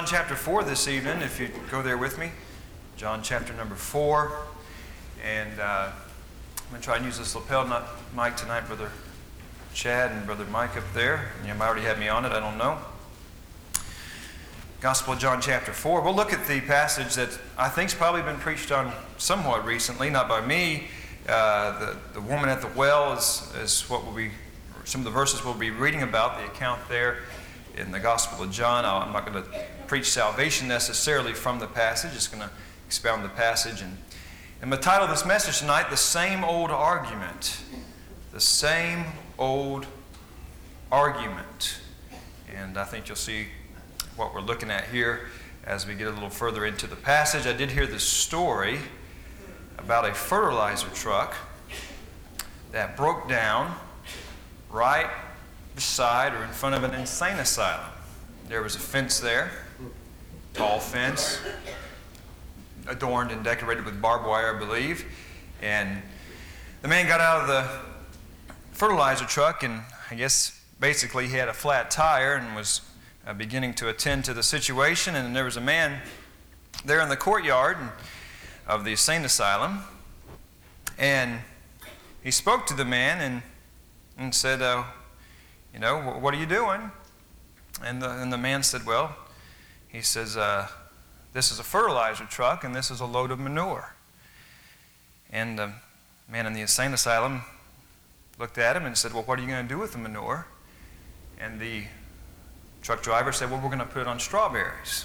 John chapter 4 this evening, if you go there with me. John chapter number 4. And I'm going to try and use this lapel mic tonight, Brother Chad and Brother Mike up there. You might already have me on it, I don't know. Gospel of John chapter 4. We'll look at the passage that I think's probably been preached on somewhat recently, not by me. The woman at the well is what some of the verses we'll be reading about, the account there in the Gospel of John. I'm not going to preach salvation necessarily from the passage, just going to expound the passage. And the title of this message tonight, The Same Old Argument. The Same Old Argument. And I think you'll see what we're looking at here as we get a little further into the passage. I did hear this story about a fertilizer truck that broke down right beside or in front of an insane asylum. There was a fence there, tall fence, adorned and decorated with barbed wire, I believe. And the man got out of the fertilizer truck, and I guess basically he had a flat tire and was beginning to attend to the situation. And there was a man there in the courtyard of the insane asylum, and he spoke to the man and said, what are you doing? And the man said, well, he says, this is a fertilizer truck and this is a load of manure. And the man in the insane asylum looked at him and said, well, what are you going to do with the manure? And the truck driver said, well, we're going to put it on strawberries.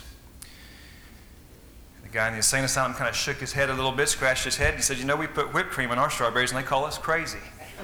The guy in the insane asylum kind of shook his head a little bit, scratched his head, and said, we put whipped cream on our strawberries and they call us crazy.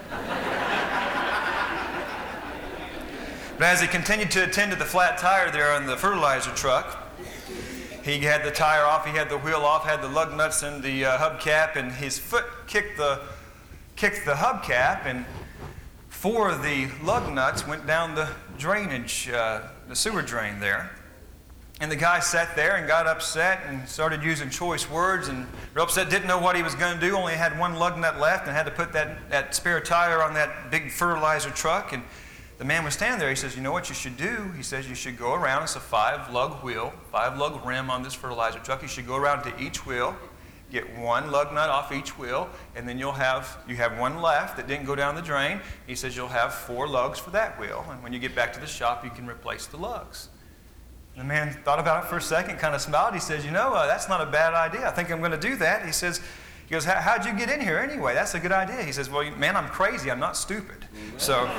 But as he continued to attend to the flat tire there on the fertilizer truck, he had the tire off, he had the wheel off, had the lug nuts in the hubcap, and his foot kicked the hubcap, and 4 of the lug nuts went down the drainage, the sewer drain there. And the guy sat there and got upset and started using choice words and real upset, didn't know what he was going to do, only had 1 lug nut left and had to put that spare tire on that big fertilizer truck. And the man was standing there. He says, you know what you should do? He says you should go around. It's a 5-lug wheel, 5-lug rim on this fertilizer truck. You should go around to each wheel, get 1 lug nut off each wheel, and then you have 1 left that didn't go down the drain. He says you'll have 4 lugs for that wheel, and when you get back to the shop, you can replace the lugs. The man thought about it for a second, kind of smiled. He says, that's not a bad idea. I think I'm going to do that. He goes, how'd you get in here anyway? That's a good idea. He says, well, man, I'm crazy. I'm not stupid. So...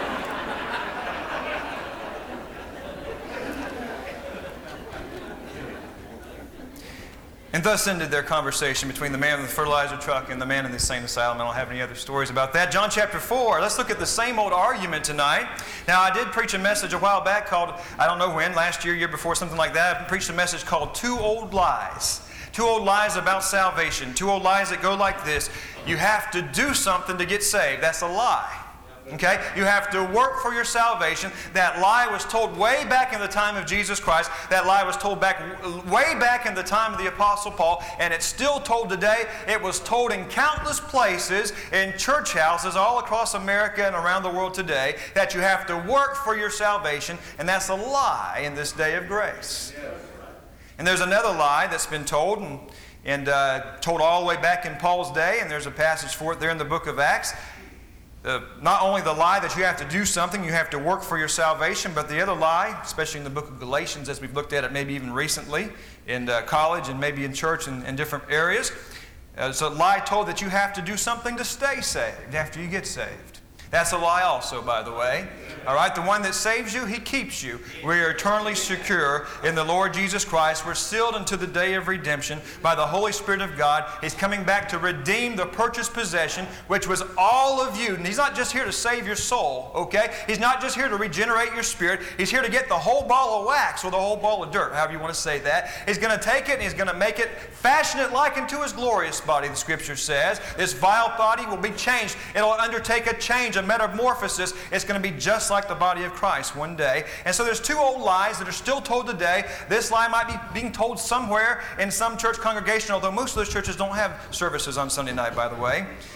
And thus ended their conversation between the man in the fertilizer truck and the man in the insane asylum. I don't have any other stories about that. John chapter 4. Let's look at the same old argument tonight. Now, I did preach a message a while back called, I don't know when, last year, year before, something like that. I preached a message called 2 Old Lies. 2 old lies about salvation. 2 old lies that go like this. You have to do something to get saved. That's a lie. Okay? You have to work for your salvation. That lie was told way back in the time of Jesus Christ. That lie was told way back in the time of the Apostle Paul, and it's still told today. It was told in countless places, in church houses all across America and around the world today, that you have to work for your salvation, and that's a lie in this day of grace. And there's another lie that's been told, and told all the way back in Paul's day, and there's a passage for it there in the book of Acts. Not only the lie that you have to do something, you have to work for your salvation, but the other lie, especially in the book of Galatians, as we've looked at it maybe even recently in college and maybe in church in different areas, it's a lie told that you have to do something to stay saved after you get saved. That's a lie also, by the way. All right, the one that saves you, He keeps you. We are eternally secure in the Lord Jesus Christ. We're sealed unto the day of redemption by the Holy Spirit of God. He's coming back to redeem the purchased possession, which was all of you. And He's not just here to save your soul, okay? He's not just here to regenerate your spirit. He's here to get the whole ball of wax or the whole ball of dirt, however you want to say that. He's going to take it and He's going to make it, fashion it like unto His glorious body, the Scripture says. This vile body will be changed. It'll undertake a change, a metamorphosis. It's going to be just like the body of Christ one day. And so there's 2 old lies that are still told today. This lie might be being told somewhere in some church congregation, although most of those churches don't have services on Sunday night, by the way.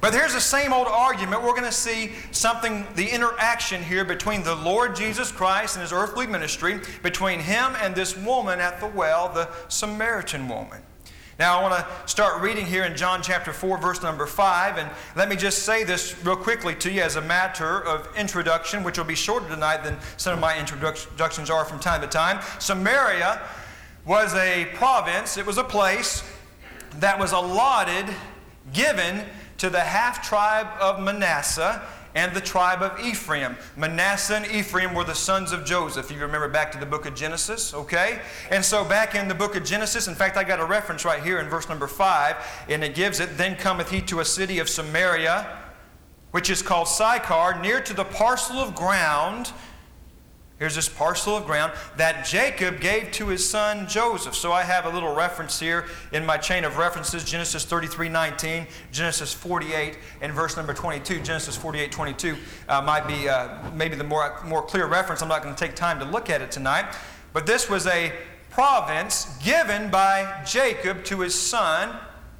But here's the same old argument. We're going to see something, the interaction here between the Lord Jesus Christ and His earthly ministry, between Him and this woman at the well, the Samaritan woman. Now I want to start reading here in John chapter 4, verse number 5, and let me just say this real quickly to you as a matter of introduction, which will be shorter tonight than some of my introductions are from time to time. Samaria was a province, it was a place that was allotted, given to the half-tribe of Manasseh and the tribe of Ephraim. Manasseh and Ephraim were the sons of Joseph. You remember back to the book of Genesis, okay? And so back in the book of Genesis, in fact, I got a reference right here in verse number 5, and it gives it, "Then cometh he to a city of Samaria, which is called Sychar, near to the parcel of ground," here's this parcel of ground, "that Jacob gave to his son Joseph." So I have a little reference here in my chain of references, Genesis 33:19, Genesis 48, and verse number 22. Genesis 48:22 might be maybe the more clear reference. I'm not going to take time to look at it tonight. But this was a province given by Jacob to his son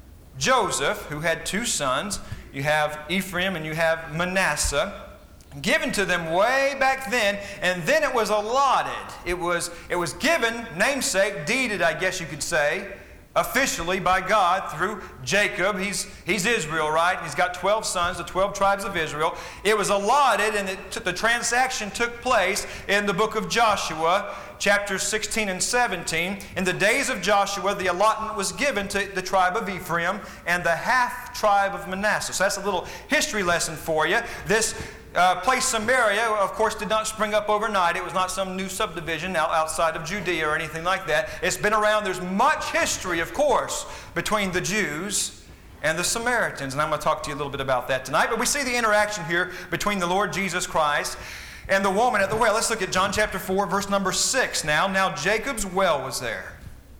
Joseph, who had two sons. You have Ephraim and you have Manasseh. Given to them way back then, and then it was allotted. It was given, namesake, deeded, I guess you could say, officially by God through Jacob. He's Israel, right? He's got 12 sons, the 12 tribes of Israel. It was allotted, and the transaction took place in the book of Joshua, chapters 16 and 17. In the days of Joshua, the allotment was given to the tribe of Ephraim and the half-tribe of Manasseh. So that's a little history lesson for you. This place Samaria, of course, did not spring up overnight. It was not some new subdivision outside of Judea or anything like that. It's been around. There's much history, of course, between the Jews and the Samaritans. And I'm going to talk to you a little bit about that tonight. But we see the interaction here between the Lord Jesus Christ and the woman at the well. Let's look at John chapter 4, verse number 6 now. "Now Jacob's well was there.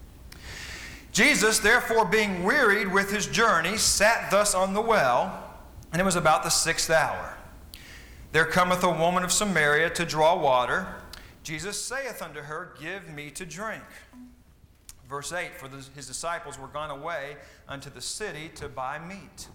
Jesus, therefore, being wearied with his journey, sat thus on the well, and it was about the 6th hour. There cometh a woman of Samaria to draw water. Jesus saith unto her, Give me to drink." Verse 8, "For his disciples were gone away unto the city to buy meat.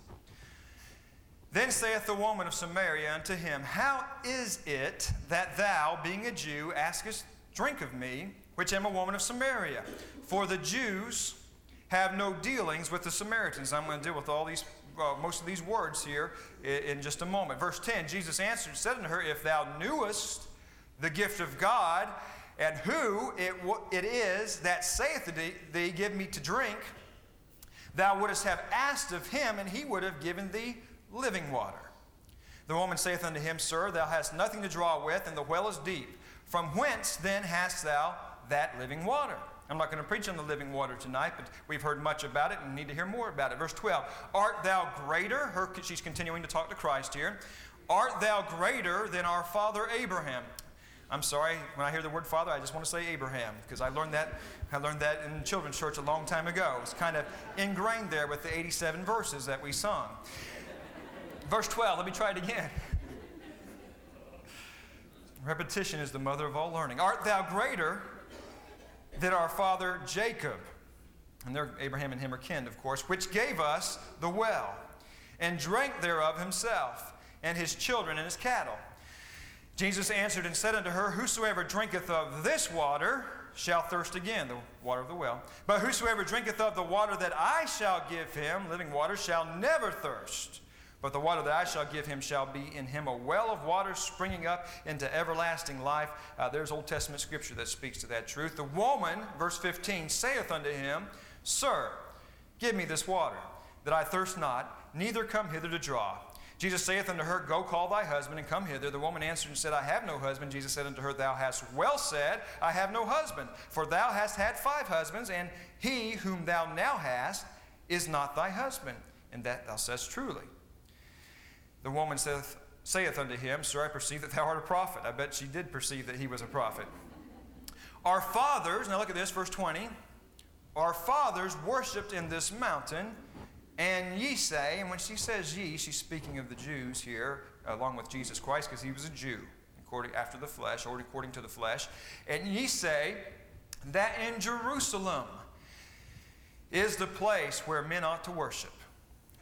Then saith the woman of Samaria unto him, How is it that thou, being a Jew, askest drink of me, which am a woman of Samaria? For the Jews have no dealings with the Samaritans." I'm going to deal with most of these words here in just a moment. Verse 10, "Jesus answered and said unto her, If thou knewest the gift of God, and who it is that saith to thee, Give me to drink, thou wouldest have asked of him, and he would have given thee living water. The woman saith unto him, Sir, thou hast nothing to draw with, and the well is deep. From whence then hast thou that living water?" I'm not going to preach on the living water tonight, but we've heard much about it and need to hear more about it. Verse 12, "Art thou greater?" She's continuing to talk to Christ here. "Art thou greater than our father Abraham?" I'm sorry, when I hear the word father, I just want to say Abraham, because I learned that in children's church a long time ago. It's kind of ingrained there with the 87 verses that we sung. Verse 12, let me try it again. Repetition is the mother of all learning. "Art thou greater than our father Jacob?" And there, Abraham and him are kin, of course, "which gave us the well, and drank thereof himself, and his children, and his cattle. Jesus answered and said unto her, Whosoever drinketh of this water shall thirst again," the water of the well. "But whosoever drinketh of the water that I shall give him, living water, shall never thirst. But the water that I shall give him shall be in him a well of water springing up into everlasting life." There's Old Testament scripture that speaks to that truth. "The woman," verse 15, "saith unto him, Sir, give me this water, that I thirst not, neither come hither to draw. Jesus saith unto her, Go call thy husband, and come hither. The woman answered and said, I have no husband. Jesus said unto her, Thou hast well said, I have no husband. For thou hast had 5 husbands, and he whom thou now hast is not thy husband, and that thou saidst truly. The woman saith unto him, Sir, I perceive that thou art a prophet. I bet she did perceive that he was a prophet. Our fathers," now look at this, verse 20. "Our fathers worshipped in this mountain, and ye say," and when she says ye, she's speaking of the Jews here, along with Jesus Christ, because he was a Jew, after the flesh, or according to the flesh. "And ye say that in Jerusalem is the place where men ought to worship."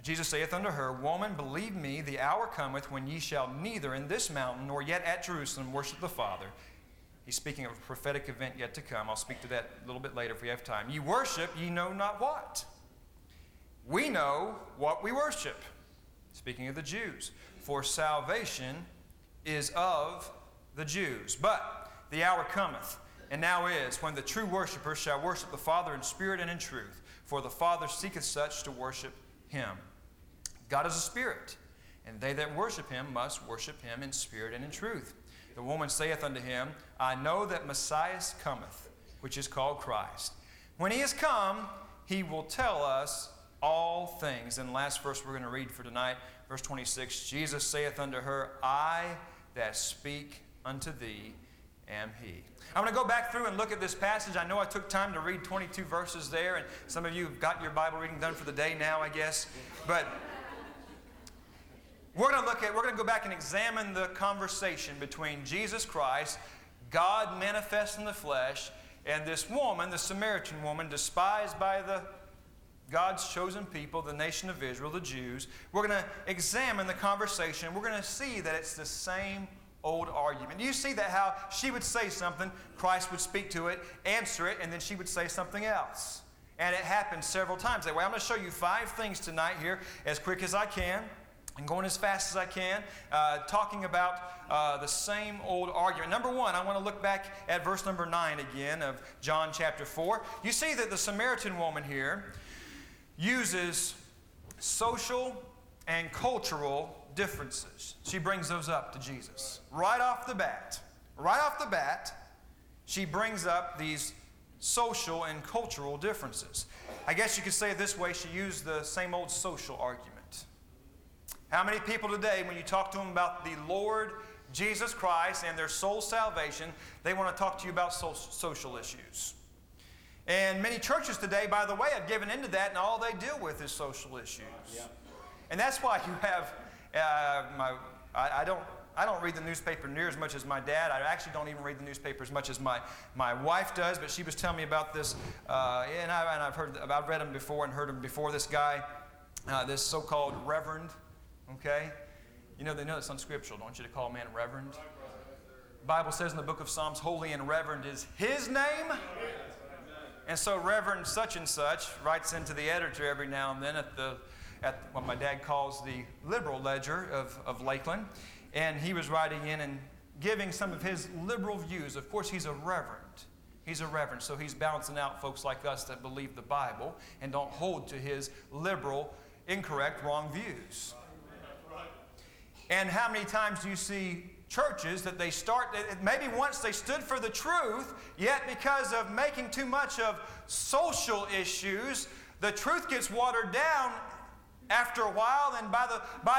Jesus saith unto her, Woman, believe me, the hour cometh when ye shall neither in this mountain nor yet at Jerusalem worship the Father. He's speaking of a prophetic event yet to come. I'll speak to that a little bit later if we have time. Ye worship, ye know not what. We know what we worship. Speaking of the Jews. For salvation is of the Jews. But the hour cometh, and now is, when the true worshipers shall worship the Father in spirit and in truth. For the Father seeketh such to worship Him. God is a spirit, and they that worship Him must worship Him in spirit and in truth. The woman saith unto him, I know that Messiah cometh, which is called Christ. When He is come, He will tell us all things. And the last verse we're going to read for tonight, verse 26, Jesus saith unto her, I that speak unto thee am He. I'm going to go back through and look at this passage. I know I took time to read 22 verses there, and some of you have got your Bible reading done for the day now, I guess. But we're going to go back and examine the conversation between Jesus Christ, God manifest in the flesh, and this woman, the Samaritan woman, despised by God's chosen people, the nation of Israel, the Jews. We're going to examine the conversation. We're going to see that it's the same old argument. You see that how she would say something, Christ would speak to it, answer it, and then she would say something else. And it happened several times that way. I'm going to show you 5 things tonight here as quick as I can. and going as fast as I can, talking about the same old argument. Number one, I want to look back at verse number 9 again of John chapter 4. You see that the Samaritan woman here uses social and cultural differences. She brings those up to Jesus. Right off the bat, she brings up these social and cultural differences. I guess you could say it this way, she used the same old social argument. How many people today, when you talk to them about the Lord Jesus Christ and their soul salvation, they want to talk to you about social issues? And many churches today, by the way, have given into that, and all they deal with is social issues. Yeah. And that's why you have, I don't read the newspaper near as much as my dad. I actually don't even read the newspaper as much as my wife does, but she was telling me about this, and I've read them before and heard them before. This guy, this so-called reverend, okay? You know, they know it's unscriptural. Don't want you to call a man reverend. The Bible says in the book of Psalms, holy and reverend is his name. And so Reverend such and such writes into the editor every now and then at what my dad calls the liberal ledger of Lakeland. And he was writing in and giving some of his liberal views. Of course, he's a reverend. He's a reverend, so he's balancing out folks like us that believe the Bible and don't hold to his liberal, incorrect, wrong views. And how many times do you see churches that they start, maybe once they stood for the truth, yet because of making too much of social issues, the truth gets watered down after a while, and by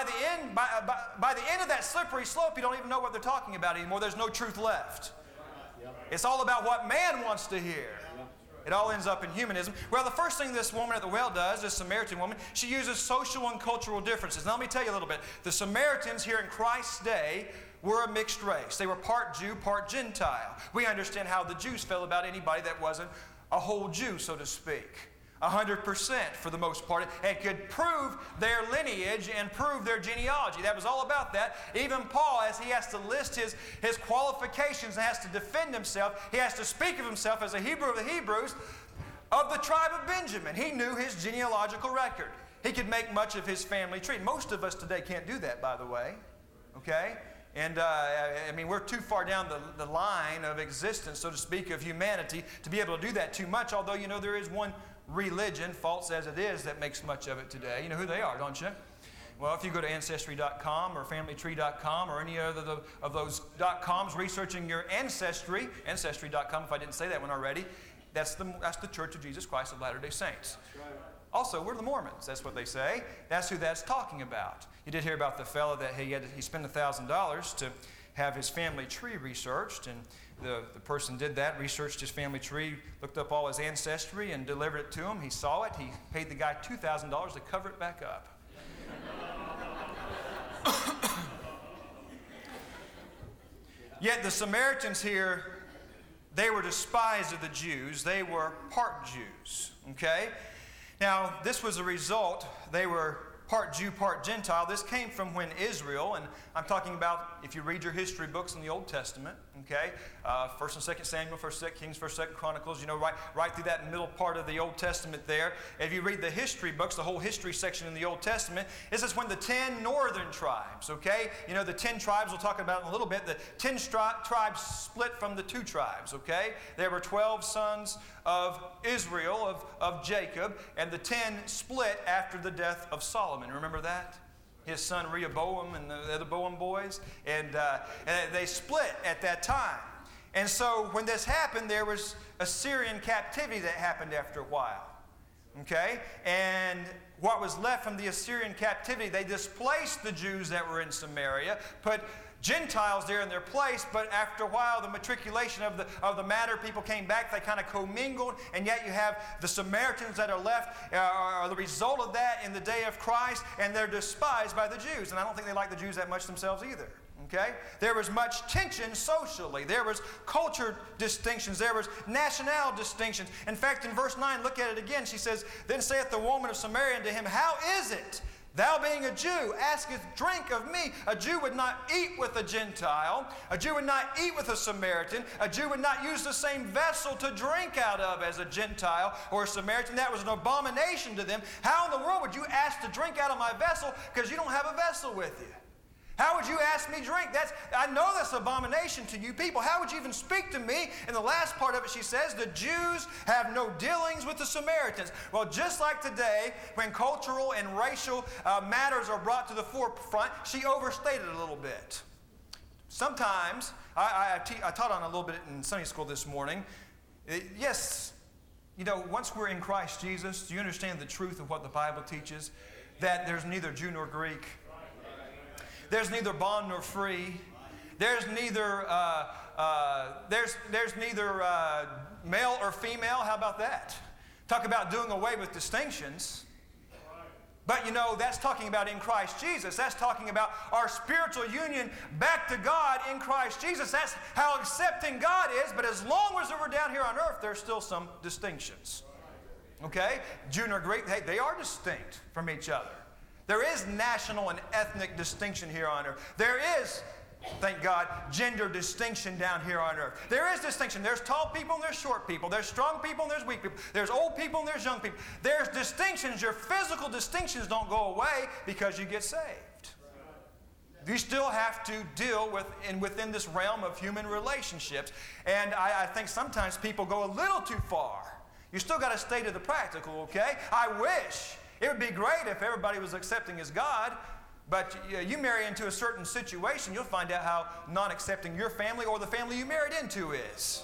the end of that slippery slope, you don't even know what they're talking about anymore. There's no truth left. It's all about what man wants to hear. It all ends up in humanism. Well, the first thing this woman at the well does, this Samaritan woman, she uses social and cultural differences. Now, let me tell you a little bit. The Samaritans here in Christ's day were a mixed race. They were part Jew, part Gentile. We understand how the Jews felt about anybody that wasn't a whole Jew, so to speak. 100% for the most part, and could prove their lineage and prove their genealogy. That was all about that. Even Paul, as he has to list his qualifications and has to defend himself, he has to speak of himself as a Hebrew of the Hebrews of the tribe of Benjamin. He knew his genealogical record. He could make much of his family tree. Most of us today can't do that, by the way. Okay? And I mean, we're too far down the line of existence, so to speak, of humanity to be able to do that too much, although you know there is one religion, false as it is, that makes much of it today. You know who they are, don't you? Well, if you go to Ancestry.com or FamilyTree.com or any other of those .coms, researching your ancestry, Ancestry.com, if I didn't say that one already, that's the Church of Jesus Christ of Latter-day Saints. That's right. Also, we're the Mormons. That's what they say. That's who that's talking about. You did hear about the fellow that he spent $1,000 to have his family tree researched, and the person did that, researched his family tree, looked up all his ancestry, and delivered it to him. He saw it. He paid the guy $2,000 to cover it back up. Yet the Samaritans here, they were despised of the Jews. They were part Jews, okay? Now, this was a result. They were part Jew, part Gentile. This came from when Israel, and I'm talking about if you read your history books in the Old Testament, okay, 1st and 2nd Samuel, 1st, 2nd Kings, 1st, 2nd Chronicles, right through that middle part of the Old Testament there. If you read the history books, the whole history section in the Old Testament, this is when the 10 northern tribes, okay, the 10 tribes we'll talk about in a little bit, the 10 tribes split from the 2 tribes, okay? There were 12 sons of Israel, of Jacob, and the 10 split after the death of Solomon. Remember that? His son Rehoboam and the other Boam boys. And they split at that time. And so when this happened, there was Assyrian captivity that happened after a while. Okay? And what was left from the Assyrian captivity, they displaced the Jews that were in Samaria, put Gentiles there in their place, but after a while, the matriculation of the matter, people came back, they kind of commingled, and yet you have the Samaritans that are left, are the result of that in the day of Christ, and they're despised by the Jews. And I don't think they like the Jews that much themselves either. Okay? There was much tension socially. There was culture distinctions. There was national distinctions. In fact, in verse 9, look at it again. She says, "Then saith the woman of Samaria unto him, How is it, thou being a Jew, askest drink of me?" A Jew would not eat with a Gentile. A Jew would not eat with a Samaritan. A Jew would not use the same vessel to drink out of as a Gentile or a Samaritan. That was an abomination to them. How in the world would you ask to drink out of my vessel because you don't have a vessel with you? How would you ask me drink? I know that's abomination to you people. How would you even speak to me? In the last part of it, she says, the Jews have no dealings with the Samaritans. Well, just like today, when cultural and racial matters are brought to the forefront, she overstated a little bit. Sometimes, I taught on a little bit in Sunday school this morning. Yes, once we're in Christ Jesus, do you understand the truth of what the Bible teaches? That there's neither Jew nor Greek. There's neither bond nor free. There's neither male or female. How about that? Talk about doing away with distinctions. But that's talking about in Christ Jesus. That's talking about our spiritual union back to God in Christ Jesus. That's how accepting God is. But as long as we're down here on earth, there's still some distinctions. Okay? Jew nor Greek, they are distinct from each other. There is national and ethnic distinction here on earth. There is, thank God, gender distinction down here on earth. There is distinction. There's tall people and there's short people. There's strong people and there's weak people. There's old people and there's young people. There's distinctions. Your physical distinctions don't go away because you get saved. You still have to deal within this realm of human relationships. And I think sometimes people go a little too far. You still got to stay to the practical, okay? I wish it would be great if everybody was accepting as God, but you marry into a certain situation, you'll find out how non-accepting your family or the family you married into is.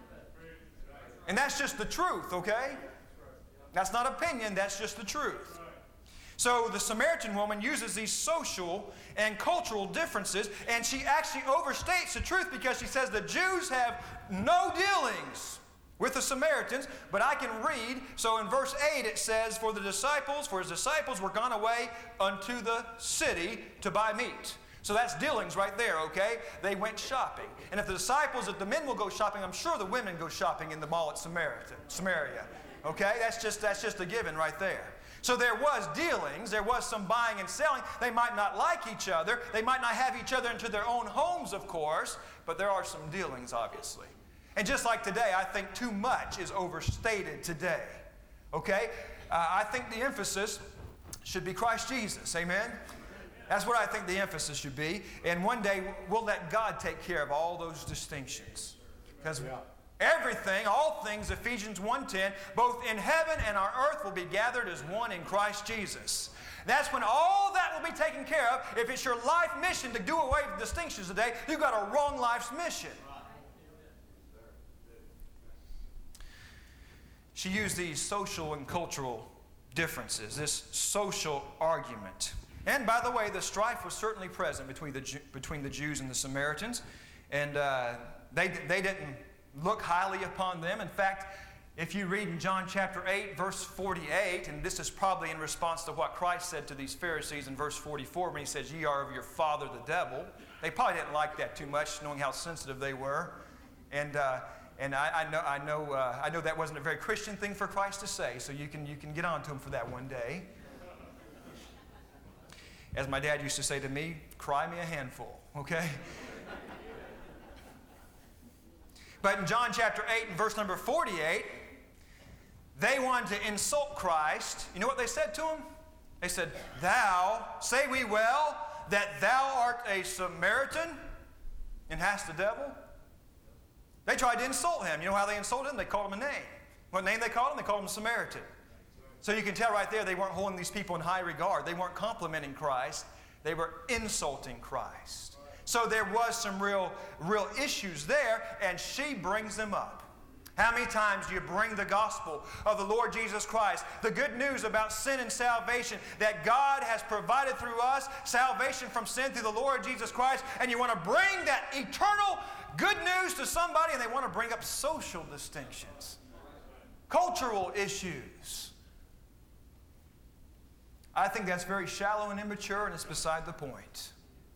And that's just the truth, okay? That's not opinion, that's just the truth. So the Samaritan woman uses these social and cultural differences, and she actually overstates the truth because she says the Jews have no dealings with the Samaritans, but I can read. So in verse 8 it says, For his disciples were gone away unto the city to buy meat. So that's dealings right there, okay? They went shopping. And if the men will go shopping, I'm sure the women go shopping in the mall at Samaria. Okay? That's just a given right there. So there was dealings, there was some buying and selling. They might not like each other. They might not have each other into their own homes, of course, but there are some dealings, obviously. And just like today, I think too much is overstated today. Okay? I think the emphasis should be Christ Jesus. Amen? That's what I think the emphasis should be. And one day, we'll let God take care of all those distinctions. Because everything, all things, Ephesians 1:10, both in heaven and on earth will be gathered as one in Christ Jesus. That's when all that will be taken care of. If it's your life mission to do away with distinctions today, you've got a wrong life's mission. She used these social and cultural differences, this social argument. And by the way, the strife was certainly present between the Jews and the Samaritans. And they didn't look highly upon them. In fact, if you read in John chapter 8, verse 48, and this is probably in response to what Christ said to these Pharisees in verse 44 when he says, Ye are of your father the devil. They probably didn't like that too much, knowing how sensitive they were. And I know that wasn't a very Christian thing for Christ to say, so you can get on to him for that one day. As my dad used to say to me, cry me a handful, okay? But in John chapter 8 and verse number 48, they wanted to insult Christ. You know what they said to him? They said, "Thou, say we well, that thou art a Samaritan and hast the devil?" They tried to insult him. You know how they insulted him? They called him a name. What name they called him? They called him Samaritan. So you can tell right there they weren't holding these people in high regard. They weren't complimenting Christ. They were insulting Christ. So there was some real issues there, and she brings them up. How many times do you bring the gospel of the Lord Jesus Christ, the good news about sin and salvation, that God has provided through us, salvation from sin through the Lord Jesus Christ, and you want to bring that eternal good news to somebody, and they want to bring up social distinctions, cultural issues. I think that's very shallow and immature, and it's beside the point.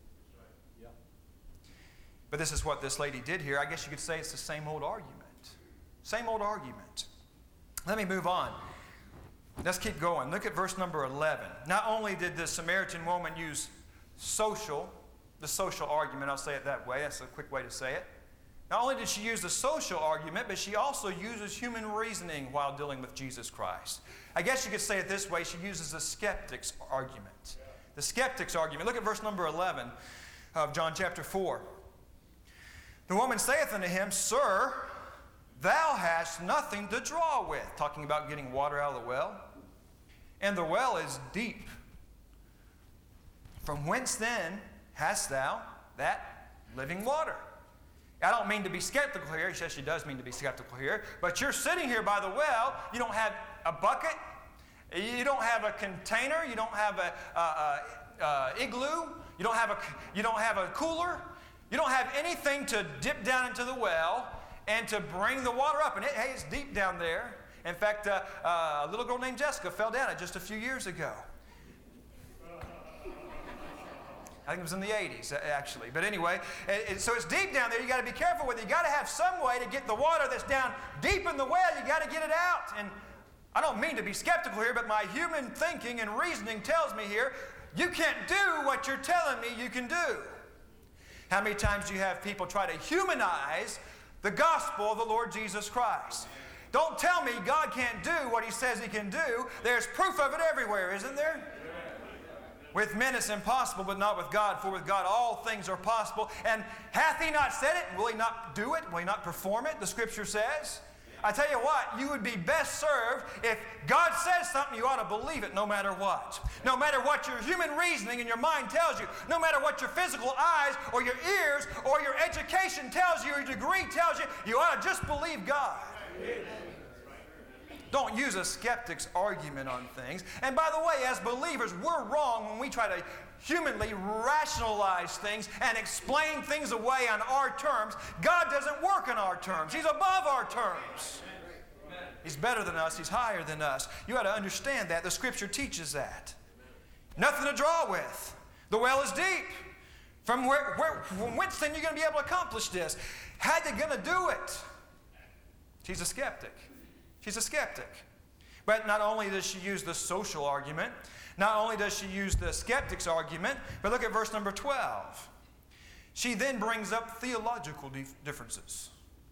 But this is what this lady did here. I guess you could say it's the same old argument. Same old argument. Let me move on. Let's keep going. Look at verse number 11. Not only did the Samaritan woman use the social argument, I'll say it that way. That's a quick way to say it. Not only did she use the social argument, but she also uses human reasoning while dealing with Jesus Christ. I guess you could say it this way. She uses the skeptic's argument. The skeptic's argument. Look at verse number 11 of John chapter 4. The woman saith unto him, "Sir, thou hast nothing to draw with." Talking about getting water out of the well. "And the well is deep. From whence then hast thou that living water?" I don't mean to be skeptical here. She says she does mean to be skeptical here. But you're sitting here by the well. You don't have a bucket. You don't have a container. You don't have a igloo. You don't have a cooler. You don't have anything to dip down into the well and to bring the water up. And it's deep down there. In fact, a little girl named Jessica fell down it just a few years ago. I think it was in the 80s, actually. But anyway, so it's deep down there. You got to be careful with it. You got to have some way to get the water that's down deep in the well. You got to get it out. And I don't mean to be skeptical here, but my human thinking and reasoning tells me here, you can't do what you're telling me you can do. How many times do you have people try to humanize the gospel of the Lord Jesus Christ? Don't tell me God can't do what He says He can do. There's proof of it everywhere, isn't there? With men it's impossible, but not with God. For with God all things are possible. And hath He not said it? Will He not do it? Will He not perform it? The Scripture says. I tell you what, you would be best served if God says something, you ought to believe it no matter what. No matter what your human reasoning and your mind tells you. No matter what your physical eyes or your ears or your education tells you or your degree tells you, you ought to just believe God. Don't use a skeptic's argument on things. And by the way, as believers, we're wrong when we try to humanly rationalize things and explain things away on our terms. God doesn't work on our terms. He's above our terms. He's better than us. He's higher than us. You ought to understand that. The Scripture teaches that. Nothing to draw with. The well is deep. From whence then are you going to be able to accomplish this? How are you going to do it? She's a skeptic. She's a skeptic. But not only does she use the social argument, not only does she use the skeptic's argument, but look at verse number 12. She then brings up theological differences.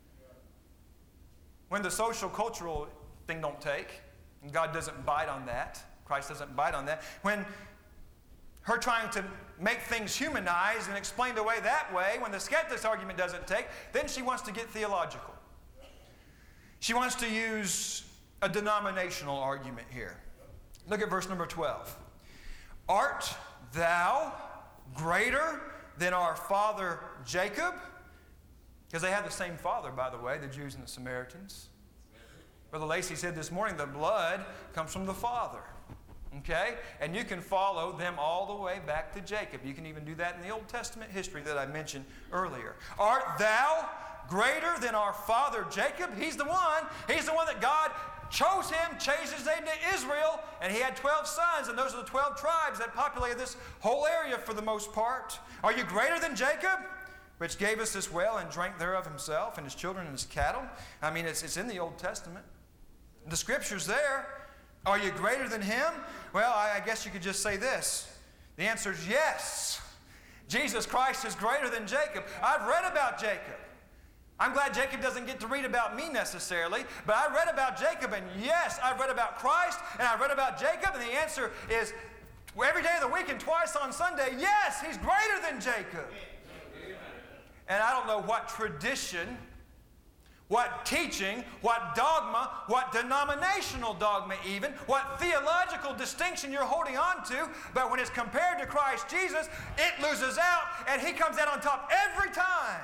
When the social, cultural thing don't take, and God doesn't bite on that, Christ doesn't bite on that, when her trying to make things humanized and explained away that way, when the skeptic's argument doesn't take, then she wants to get theological. She wants to use a denominational argument here. Look at verse number 12. Art thou greater than our father Jacob? Because they had the same father, by the way, the Jews and the Samaritans. Brother Lacey said this morning, the blood comes from the father. Okay? And you can follow them all the way back to Jacob. You can even do that in the Old Testament history that I mentioned earlier. Art thou greater than our father Jacob? He's the one. He's the one that God chose him, changed his name to Israel, and he had 12 sons, and those are the 12 tribes that populated this whole area for the most part. Are you greater than Jacob, which gave us this well and drank thereof himself and his children and his cattle? I mean, it's in the Old Testament. The Scripture's there. Are you greater than him? Well, I guess you could just say this. The answer is yes. Jesus Christ is greater than Jacob. I've read about Jacob. I'm glad Jacob doesn't get to read about me necessarily, but I read about Jacob, and yes, I've read about Christ, and I've read about Jacob, and the answer is every day of the week and twice on Sunday, yes, he's greater than Jacob. And I don't know what tradition, what teaching, what dogma, what denominational dogma even, what theological distinction you're holding on to, but when it's compared to Christ Jesus, it loses out, and he comes out on top every time.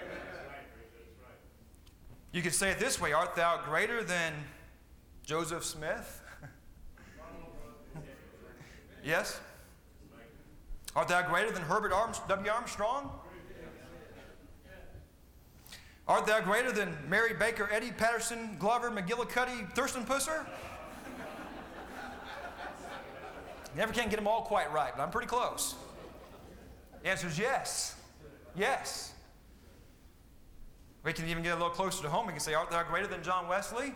You could say it this way, art thou greater than Joseph Smith? Yes? Art thou greater than Herbert W. Armstrong? Art thou greater than Mary Baker, Eddie Patterson, Glover, McGillicuddy, Thurston Pusser? Never can get them all quite right, but I'm pretty close. The answer is yes. Yes. We can even get a little closer to home. We can say, art thou greater than John Wesley?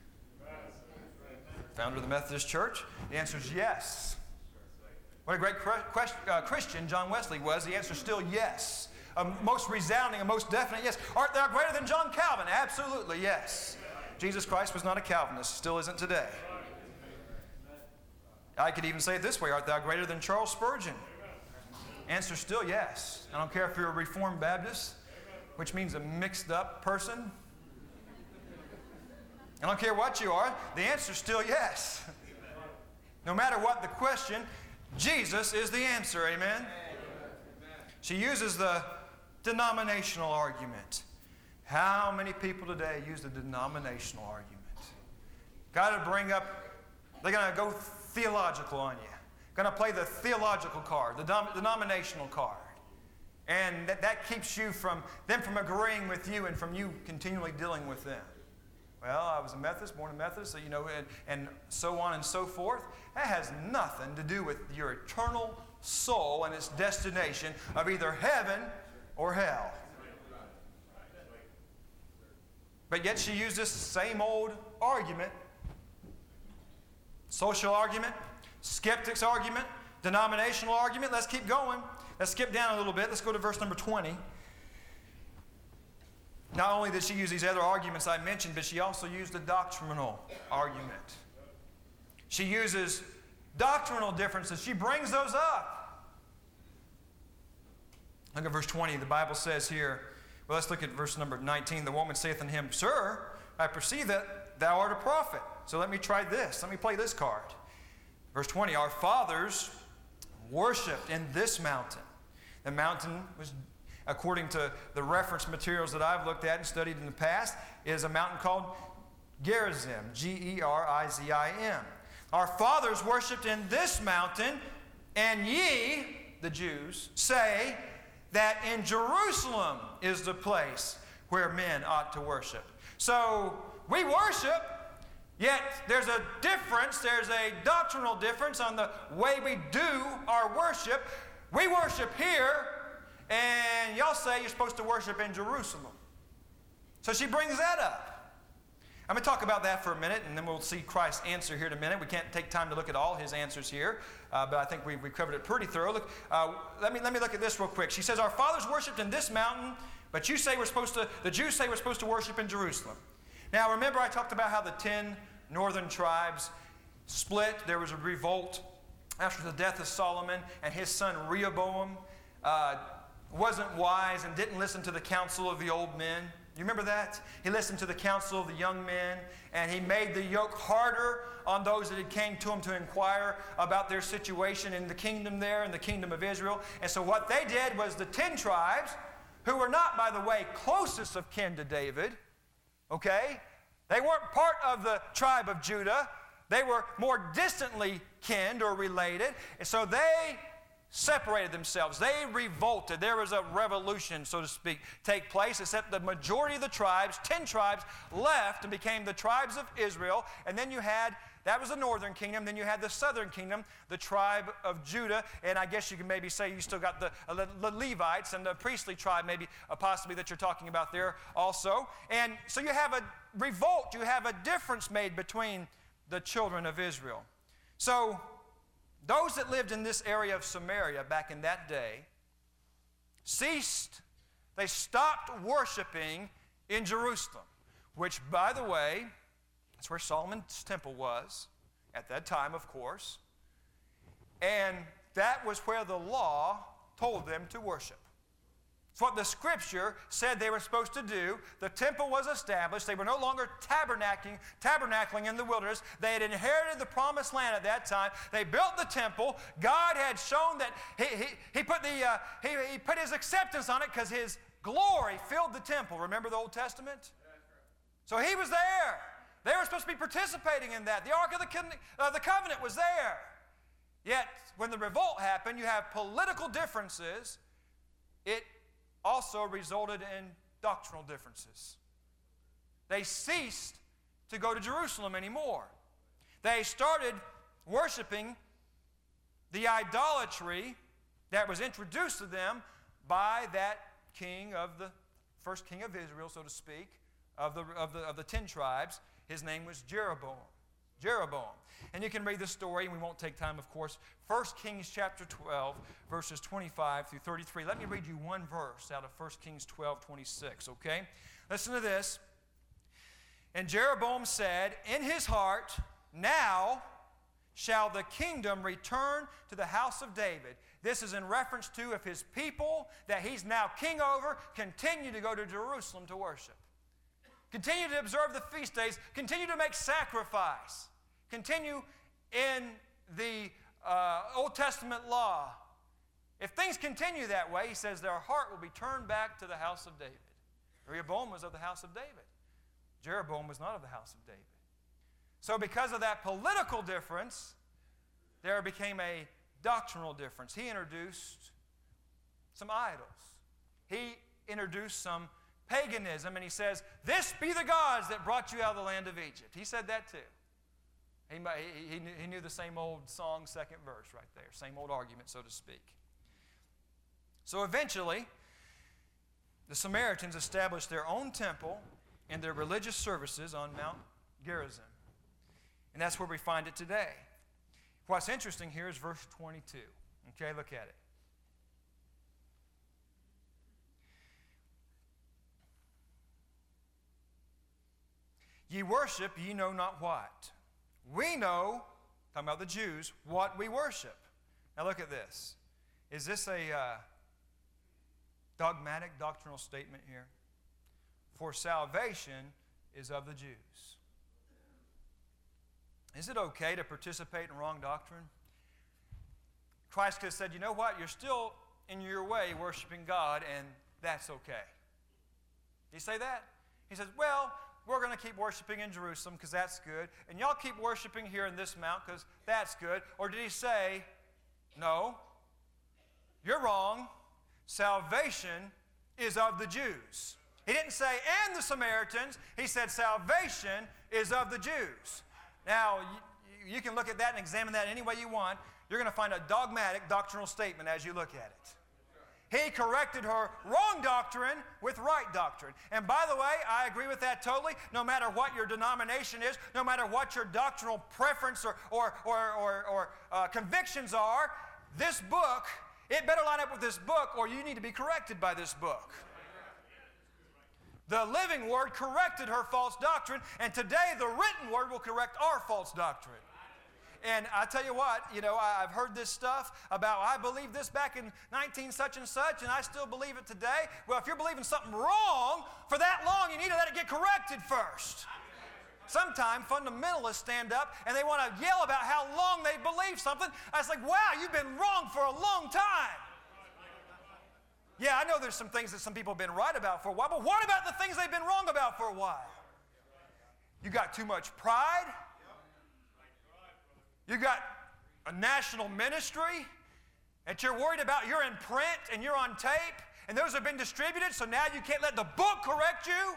Founder of the Methodist Church? The answer is yes. What a great Christian John Wesley was. The answer is still yes. A most resounding, a most definite yes. Art thou greater than John Calvin? Absolutely, yes. Jesus Christ was not a Calvinist, still isn't today. I could even say it this way, art thou greater than Charles Spurgeon? Answer still yes. I don't care if you're a Reformed Baptist, which means a mixed up person. I don't care what you are, the answer is still yes. No matter what the question, Jesus is the answer, amen? She uses the denominational argument. How many people today use the denominational argument? Got to bring up, they're going to go theological on you. Going to play the theological card, the denominational card. And that keeps you from them from agreeing with you and from you continually dealing with them. Well, I was a Methodist, born a Methodist, so, and so on and so forth. That has nothing to do with your eternal soul and its destination of either heaven or hell. But yet she used this same old argument, social argument, skeptics argument, denominational argument. Let's keep going. Let's skip down a little bit. Let's go to verse number 20. Not only did she use these other arguments I mentioned, but she also used a doctrinal argument. She uses doctrinal differences. She brings those up. Look at verse 20. The Bible says here, well, let's look at verse number 19. The woman saith unto him, Sir, I perceive that thou art a prophet. So let me try this. Let me play this card. Verse 20, our fathers worshipped in this mountain. The mountain was, according to the reference materials that I've looked at and studied in the past, is a mountain called Gerizim, Gerizim. Our fathers worshipped in this mountain, and ye, the Jews, say that in Jerusalem is the place where men ought to worship. So we worship, yet there's a difference, there's a doctrinal difference on the way we do our worship. We worship here, and y'all say you're supposed to worship in Jerusalem. So she brings that up. I'm going to talk about that for a minute, and then we'll see Christ's answer here in a minute. We can't take time to look at all his answers here, but I think we've covered it pretty thorough. Look, let me look at this real quick. She says, our fathers worshipped in this mountain, but you say the Jews say we're supposed to worship in Jerusalem. Now, remember I talked about how the 10 northern tribes split. There was a revolt after the death of Solomon, and his son Rehoboam wasn't wise and didn't listen to the counsel of the old men. You remember that? He listened to the counsel of the young men, and he made the yoke harder on those that had came to him to inquire about their situation in the kingdom there, in the kingdom of Israel. And so what they did was the 10 tribes, who were not, by the way, closest of kin to David, okay? They weren't part of the tribe of Judah. They were more distantly kinned or related. And so they separated themselves. They revolted. There was a revolution, so to speak, take place, except the majority of the tribes, 10 tribes, left and became the tribes of Israel. And then you had, that was the northern kingdom. Then you had the southern kingdom, the tribe of Judah. And I guess you can maybe say you still got the Levites and the priestly tribe, maybe possibly that you're talking about there also. And so you have a revolt. You have a difference made between the children of Israel. So those that lived in this area of Samaria back in that day they stopped worshiping in Jerusalem, which, by the way, that's where Solomon's temple was at that time, of course. And that was where the law told them to worship. It's what the Scripture said they were supposed to do. The temple was established. They were no longer tabernacling in the wilderness. They had inherited the promised land at that time. They built the temple. God had shown that He put His acceptance on it because His glory filled the temple. Remember the Old Testament? So He was there. They were supposed to be participating in that. The Ark of the Covenant was there. Yet, when the revolt happened, you have political differences. It also resulted in doctrinal differences. They ceased to go to Jerusalem anymore. They started worshiping the idolatry that was introduced to them by that king of the first king of Israel, so to speak, of the 10 tribes. His name was Jeroboam. And you can read the story, and we won't take time, of course. 1 Kings chapter 12, verses 25 through 33. Let me read you one verse out of 1 Kings 12, 26, okay? Listen to this. And Jeroboam said in his heart, now shall the kingdom return to the house of David. This is in reference to if his people that he's now king over continue to go to Jerusalem to worship. Continue to observe the feast days. Continue to make sacrifice. Continue in the Old Testament law. If things continue that way, he says, their heart will be turned back to the house of David. Rehoboam was of the house of David. Jeroboam was not of the house of David. So because of that political difference, there became a doctrinal difference. He introduced some idols. He introduced some paganism, and he says, this be the gods that brought you out of the land of Egypt. He said that too. He knew the same old song, second verse right there. Same old argument, so to speak. So eventually, the Samaritans established their own temple and their religious services on Mount Gerizim. And that's where we find it today. What's interesting here is verse 22. Okay, look at it. Ye worship, ye know not what. We know, talking about the Jews, what we worship. Now look at this. Is this a dogmatic, doctrinal statement here? For salvation is of the Jews. Is it okay to participate in wrong doctrine? Christ could have said, you know what, you're still in your way worshiping God, and that's okay. Did he say that? He says, well, we're going to keep worshiping in Jerusalem because that's good, and y'all keep worshiping here in this mount because that's good. Or did he say, no, you're wrong. Salvation is of the Jews. He didn't say, and the Samaritans. He said, salvation is of the Jews. Now, you can look at that and examine that any way you want. You're going to find a dogmatic doctrinal statement as you look at it. He corrected her wrong doctrine with right doctrine. And by the way, I agree with that totally. No matter what your denomination is, no matter what your doctrinal preference or convictions are, this book, it better line up with this book or you need to be corrected by this book. The living word corrected her false doctrine, and today the written word will correct our false doctrine. And I tell you what, I've heard this stuff about I believed this back in 19 such and such, and I still believe it today. Well, if you're believing something wrong for that long, you need to let it get corrected first. Sometimes fundamentalists stand up and they want to yell about how long they believe something. I was like, wow, you've been wrong for a long time. Yeah, I know there's some things that some people have been right about for a while, but what about the things they've been wrong about for a while? You got too much pride. You got a national ministry that you're worried about. You're in print and you're on tape, and those have been distributed, so now you can't let the book correct you.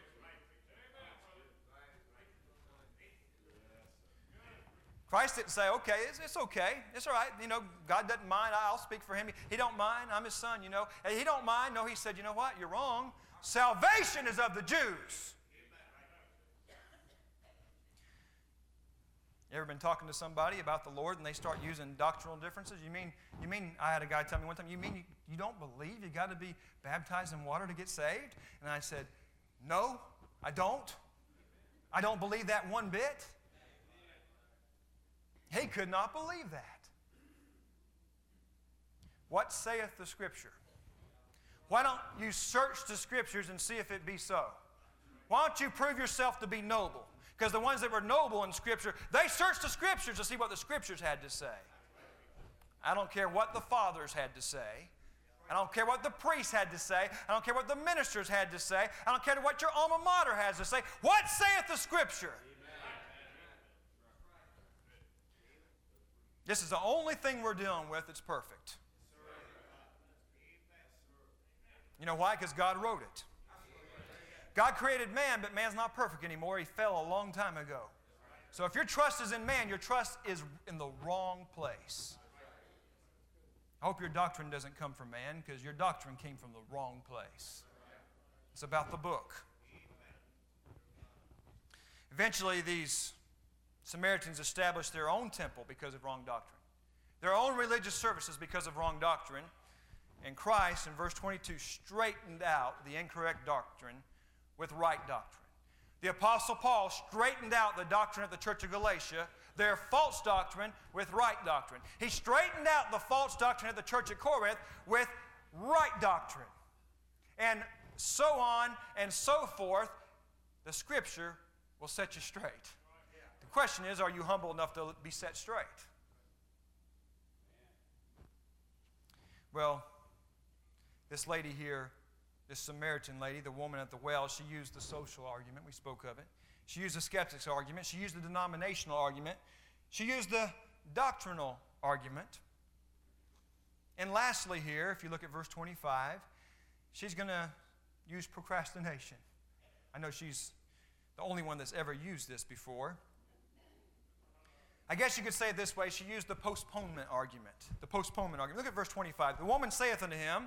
Christ didn't say, okay, it's okay. It's all right. God doesn't mind. I'll speak for him. He don't mind. I'm his son, And he don't mind. No, he said, you know what? You're wrong. Salvation is of the Jews. You ever been talking to somebody about the Lord and they start using doctrinal differences? You mean, I had a guy tell me one time, you mean you don't believe you got to be baptized in water to get saved? And I said, no, I don't. I don't believe that one bit. He could not believe that. What saith the Scripture? Why don't you search the Scriptures and see if it be so? Why don't you prove yourself to be noble? Because the ones that were noble in Scripture, they searched the Scriptures to see what the Scriptures had to say. I don't care what the fathers had to say. I don't care what the priests had to say. I don't care what the ministers had to say. I don't care what your alma mater has to say. What saith the Scripture? This is the only thing we're dealing with that's perfect. You know why? Because God wrote it. God created man, but man's not perfect anymore. He fell a long time ago. So if your trust is in man, your trust is in the wrong place. I hope your doctrine doesn't come from man, because your doctrine came from the wrong place. It's about the book. Eventually, these Samaritans established their own temple because of wrong doctrine, their own religious services because of wrong doctrine. And Christ, in verse 22, straightened out the incorrect doctrine with right doctrine. The Apostle Paul straightened out the doctrine of the church of Galatia, their false doctrine, with right doctrine. He straightened out the false doctrine of the church at Corinth with right doctrine. And so on and so forth. The Scripture will set you straight. The question is, are you humble enough to be set straight? Well, this lady here, this Samaritan lady, the woman at the well, she used the social argument. We spoke of it. She used the skeptic's argument. She used the denominational argument. She used the doctrinal argument. And lastly here, if you look at verse 25, she's going to use procrastination. I know she's the only one that's ever used this before. I guess you could say it this way. She used the postponement argument. The postponement argument. Look at verse 25. The woman saith unto him,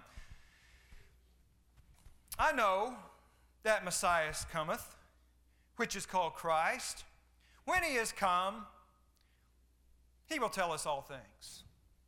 I know that Messiah cometh, which is called Christ. When he is come, he will tell us all things.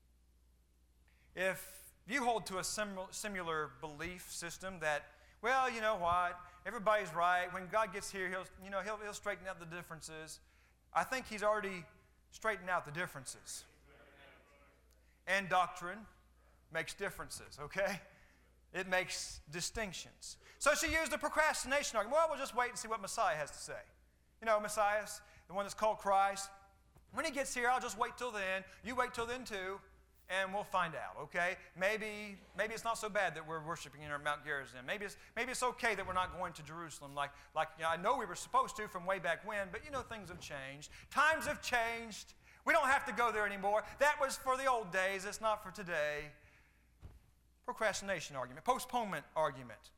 If you hold to a similar belief system that, well, you know what, everybody's right. When God gets here, he'll straighten out the differences. I think he's already straightened out the differences. And doctrine makes differences, okay? It makes distinctions. So she used the procrastination argument. Well, we'll just wait and see what Messiah has to say. You know, Messiah, the one that's called Christ. When he gets here, I'll just wait till then. You wait till then too, and we'll find out, okay? Maybe it's not so bad that we're worshiping in our Mount Gerizim. Maybe it's okay that we're not going to Jerusalem like I know we were supposed to from way back when, but things have changed. Times have changed. We don't have to go there anymore. That was for the old days. It's not for today. Procrastination argument, postponement argument.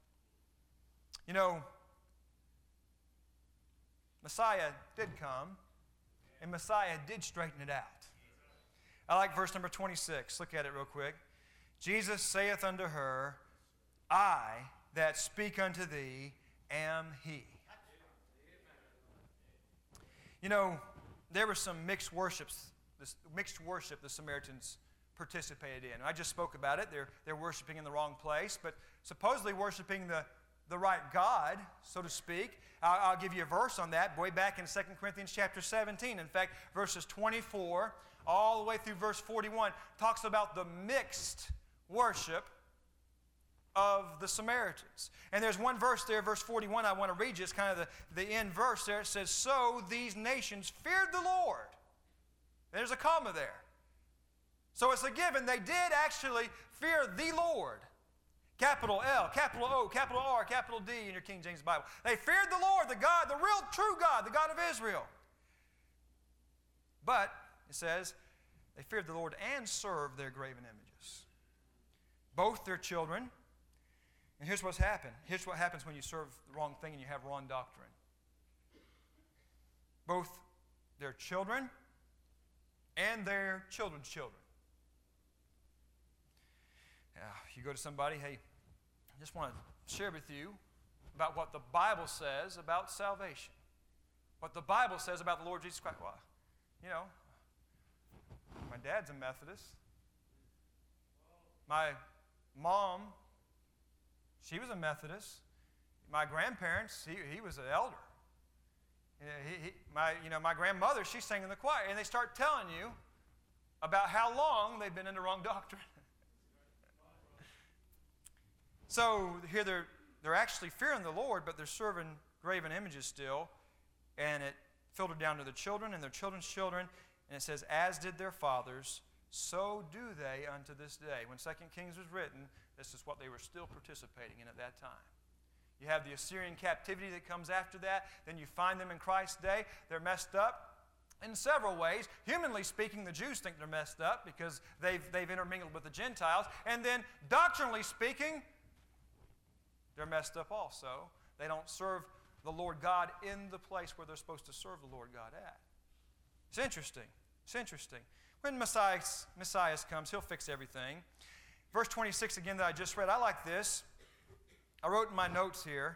Messiah did come, and Messiah did straighten it out. I like verse number 26. Look at it real quick. Jesus saith unto her, I that speak unto thee am he. There was some mixed worship the Samaritans participated in. I just spoke about it. They're worshiping in the wrong place, but supposedly worshiping the right God, so to speak. I'll give you a verse on that, way back in 2 Corinthians chapter 17. In fact, verses 24 all the way through verse 41 talks about the mixed worship of the Samaritans. And there's one verse there, verse 41, I want to read you. It's kind of the end verse there. It says, so these nations feared the Lord. There's a comma there. So it's a given. They did actually fear the Lord. Capital L, capital O, capital R, capital D in your King James Bible. They feared the Lord, the God, the real true God, the God of Israel. But, it says, they feared the Lord and served their graven images. Both their children. And here's what's happened. Here's what happens when you serve the wrong thing and you have wrong doctrine. Both their children and their children's children. You go to somebody, hey, I just want to share with you about what the Bible says about salvation. What the Bible says about the Lord Jesus Christ. Well, You know, my dad's a Methodist. My mom, she was a Methodist. My grandparents, he was an elder. My grandmother, she sang in the choir. And they start telling you about how long they've been in the wrong doctrine. So here they're actually fearing the Lord, but they're serving graven images still. And it filtered down to their children and their children's children. And it says, as did their fathers, so do they unto this day. When 2 Kings was written, this is what they were still participating in at that time. You have the Assyrian captivity that comes after that. Then you find them in Christ's day. They're messed up in several ways. Humanly speaking, the Jews think they're messed up because they've intermingled with the Gentiles. And then doctrinally speaking, they're messed up also. They don't serve the Lord God in the place where they're supposed to serve the Lord God at. It's interesting. It's interesting. When Messiah comes, he'll fix everything. Verse 26 again that I just read, I like this. I wrote in my notes here,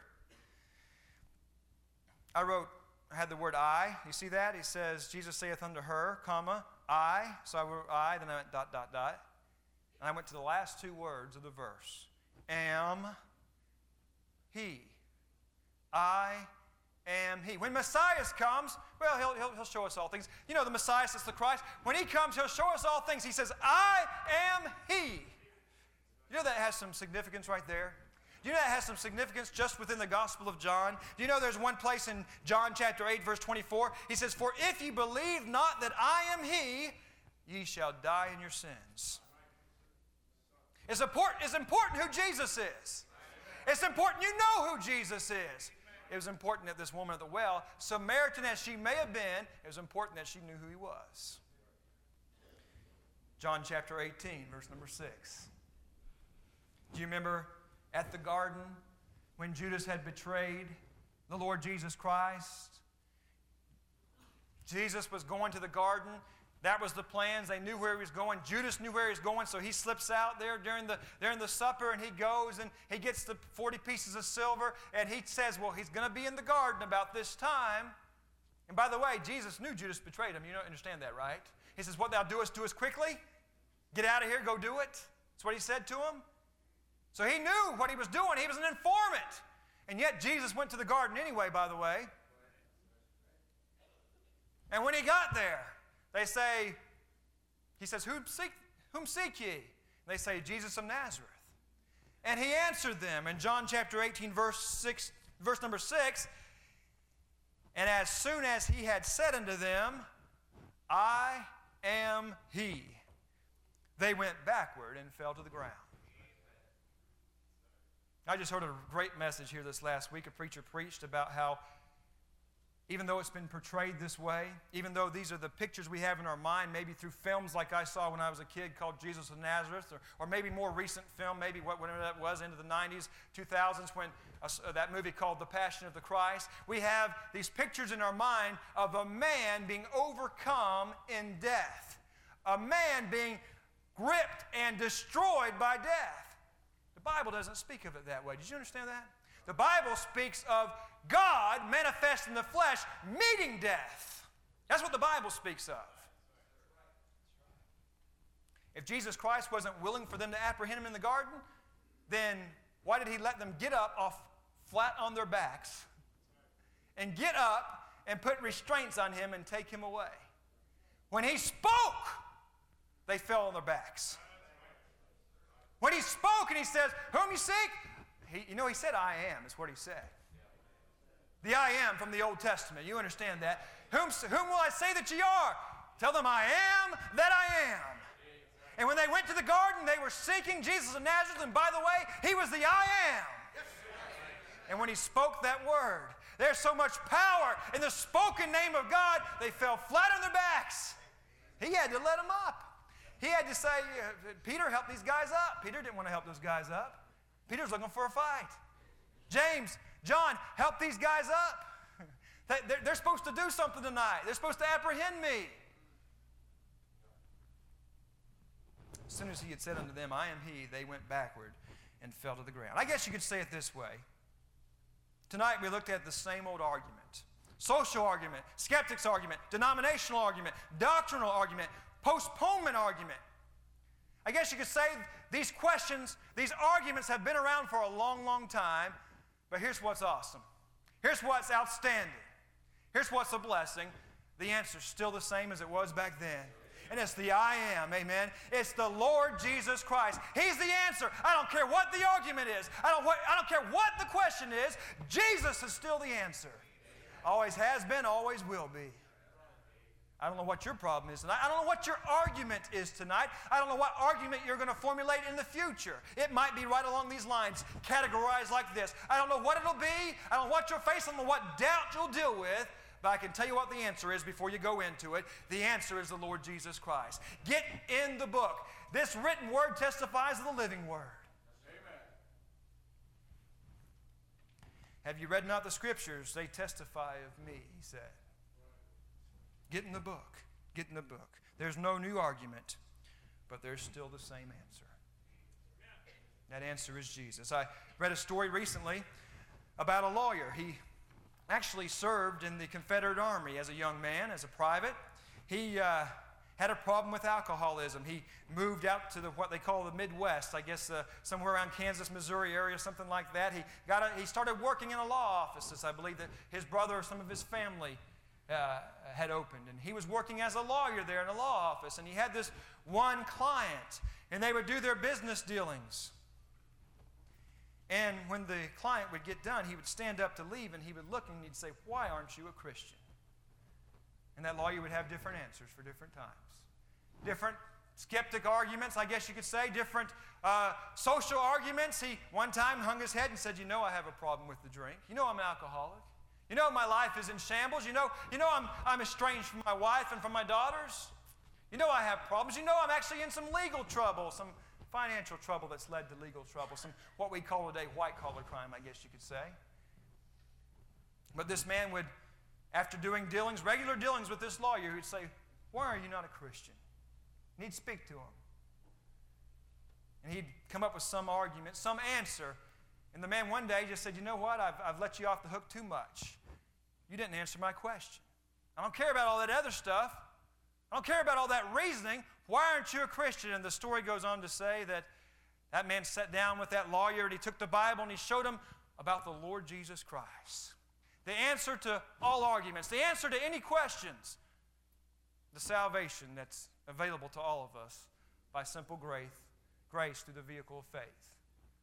I had the word I. You see that? He says, Jesus saith unto her, comma, I. So I wrote I, then I went ... And I went to the last two words of the verse. Am he. I am he. When Messiah comes, well, he'll show us all things. You know, the Messiah is the Christ. When he comes, he'll show us all things. He says, I am he. You know that has some significance right there? Do you know that has some significance just within the Gospel of John? Do you know there's one place in John chapter 8, verse 24? He says, for if ye believe not that I am he, ye shall die in your sins. It's important who Jesus is. It's important you know who Jesus is. It was important that this woman at the well, Samaritan as she may have been, it was important that she knew who he was. John chapter 18, verse number 6. Do you remember at the garden when Judas had betrayed the Lord Jesus Christ? Jesus was going to the garden. That was the plans. They knew where he was going. Judas knew where he was going, so he slips out there during the supper, and he goes and he gets the 40 pieces of silver, and he says, well, he's going to be in the garden about this time. And by the way, Jesus knew Judas betrayed him. You don't understand that, right? He says, what thou doest, do us quickly. Get out of here, go do it. That's what he said to him. So he knew what he was doing. He was an informant. And yet Jesus went to the garden anyway, by the way. And when he got there, they say, he says, whom seek ye? And they say, Jesus of Nazareth. And he answered them in John chapter 18, verse number 6, and as soon as he had said unto them, I am he, they went backward and fell to the ground. I just heard a great message here this last week. A preacher preached about how even though it's been portrayed this way, even though these are the pictures we have in our mind, maybe through films like I saw when I was a kid called Jesus of Nazareth, or maybe more recent film, maybe whatever that was, into the 90s, 2000s, when that movie called The Passion of the Christ, we have these pictures in our mind of a man being overcome in death, a man being gripped and destroyed by death. The Bible doesn't speak of it that way. Did you understand that? The Bible speaks of God manifest in the flesh, meeting death. That's what the Bible speaks of. If Jesus Christ wasn't willing for them to apprehend him in the garden, then why did he let them get up off flat on their backs and get up and put restraints on him and take him away? When he spoke, they fell on their backs. When he spoke and he says, whom you seek? He said, I am, is what he said. The I am from the Old Testament. You understand that. Whom will I say that ye are? Tell them I am that I am. And when they went to the garden, they were seeking Jesus of Nazareth. And by the way, he was the I am. And when he spoke that word, there's so much power in the spoken name of God, they fell flat on their backs. He had to let them up. He had to say, Peter, help these guys up. Peter didn't want to help those guys up. Peter's looking for a fight. James, John, help these guys up. They're supposed to do something tonight. They're supposed to apprehend me. As soon as he had said unto them, I am he, they went backward and fell to the ground. I guess you could say it this way. Tonight we looked at the same old argument. social argument, skeptics argument, denominational argument, doctrinal argument, postponement argument. I guess you could say these questions, these arguments have been around for a long, long time, but here's what's awesome. Here's what's outstanding. Here's what's a blessing. The answer's still the same as it was back then. And it's the I am, amen. It's the Lord Jesus Christ. He's the answer. I don't care what the argument is. I don't care what the question is. Jesus is still the answer. Always has been, always will be. I don't know what your problem is tonight. I don't know what your argument is tonight. I don't know what argument you're going to formulate in the future. It might be right along these lines, categorized like this. I don't know what it'll be. I don't know what you'll face. I don't know what doubt you'll deal with. But I can tell you what the answer is before you go into it. The answer is the Lord Jesus Christ. Get in the book. This written word testifies of the living word. Amen. Have you read not the Scriptures? They testify of me, he said. Get in the book. Get in the book. There's no new argument, but there's still the same answer. That answer is Jesus. I read a story recently about a lawyer. He actually served in the Confederate Army as a young man, as a private. He had a problem with alcoholism. He moved out to what they call the Midwest, I guess somewhere around Kansas, Missouri area, something like that. He started working in a law office, I believe that his brother or some of his family had opened. And he was working as a lawyer there in a law office. And he had this one client, and they would do their business dealings. And when the client would get done, he would stand up to leave, and he would look and he'd say, "Why aren't you a Christian?" And that lawyer would have different answers for different times. Different skeptic arguments, I guess you could say, different social arguments. He one time hung his head and said, "You know I have a problem with the drink. You know I'm an alcoholic. You know my life is in shambles. You know I'm estranged from my wife and from my daughters. You know I have problems. You know I'm actually in some legal trouble, some financial trouble that's led to legal trouble, some what we call today white-collar crime, I guess you could say." But this man would, after doing dealings, regular dealings with this lawyer, he would say, "Why are you not a Christian?" And he'd speak to him. And he'd come up with some argument, some answer. And the man one day just said, "You know what? I've let you off the hook too much. You didn't answer my question. I don't care about all that other stuff. I don't care about all that reasoning. Why aren't you a Christian?" And the story goes on to say that that man sat down with that lawyer and he took the Bible and he showed him about the Lord Jesus Christ. The answer to all arguments, the answer to any questions, the salvation that's available to all of us by simple grace through the vehicle of faith.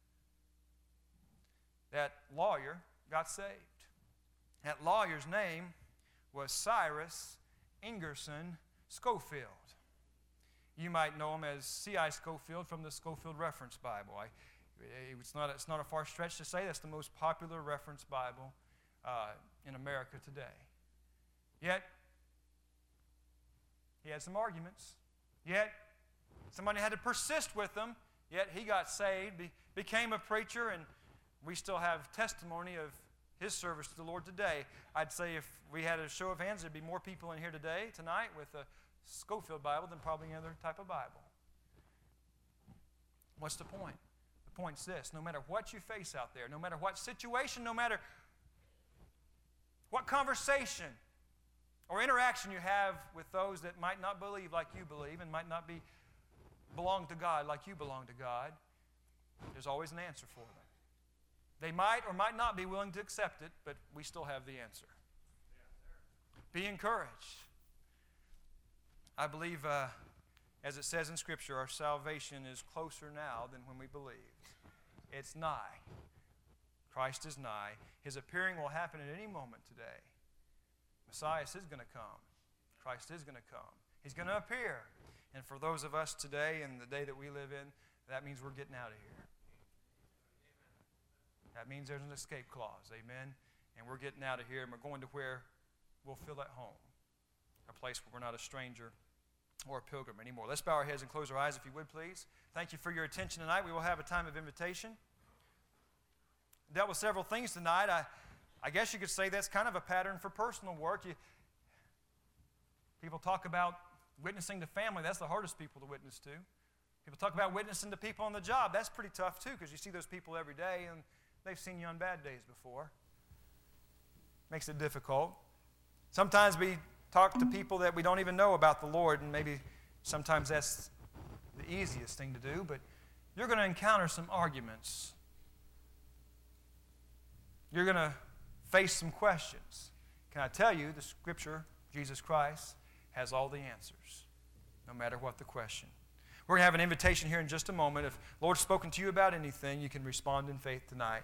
That lawyer got saved. That lawyer's name was Cyrus Ingerson Scofield. You might know him as C.I. Scofield from the Scofield Reference Bible. It's not a far stretch to say that's the most popular reference Bible in America today. Yet, he had some arguments. Yet, somebody had to persist with them. Yet, he got saved, became a preacher, and we still have testimony of his service to the Lord today. I'd say if we had a show of hands, there'd be more people in here tonight with a Scofield Bible than probably any other type of Bible. What's the point? The point's this: no matter what you face out there, no matter what situation, no matter what conversation or interaction you have with those that might not believe like you believe and might not belong to God like you belong to God, there's always an answer for them. They might or might not be willing to accept it, but we still have the answer. Be encouraged. I believe, as it says in Scripture, our salvation is closer now than when we believed. It's nigh. Christ is nigh. His appearing will happen at any moment today. Messiah is going to come. Christ is going to come. He's going to appear. And for those of us today and the day that we live in, that means we're getting out of here. That means there's an escape clause, amen? And we're getting out of here, and we're going to where we'll feel at home, a place where we're not a stranger or a pilgrim anymore. Let's bow our heads and close our eyes, if you would, please. Thank you for your attention tonight. We will have a time of invitation. Dealt with several things tonight. I guess you could say that's kind of a pattern for personal work. People talk about witnessing to family. That's the hardest people to witness to. People talk about witnessing to people on the job. That's pretty tough, too, because you see those people every day, and they've seen you on bad days before. Makes it difficult. Sometimes we talk to people that we don't even know about the Lord, and maybe sometimes that's the easiest thing to do, but you're going to encounter some arguments. You're going to face some questions. Can I tell you, the Scripture, Jesus Christ, has all the answers, no matter what the question. We're going to have an invitation here in just a moment. If the Lord's spoken to you about anything, you can respond in faith tonight.